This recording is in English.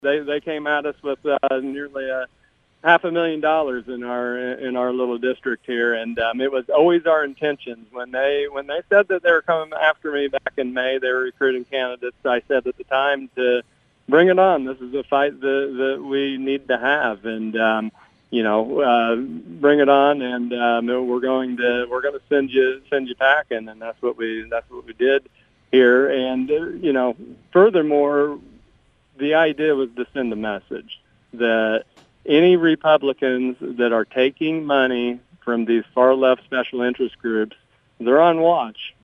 They came at us with nearly $500,000 in our little district here, and it was always our intentions when they said that they were coming after me back in May. They were recruiting candidates. I said at the time to bring it on. This is a fight that we need to have, and bring it on. And we're going to send you packing, and that's what we did here. And furthermore, the idea was to send a message that any Republicans that are taking money from these far-left special interest groups, they're on watch.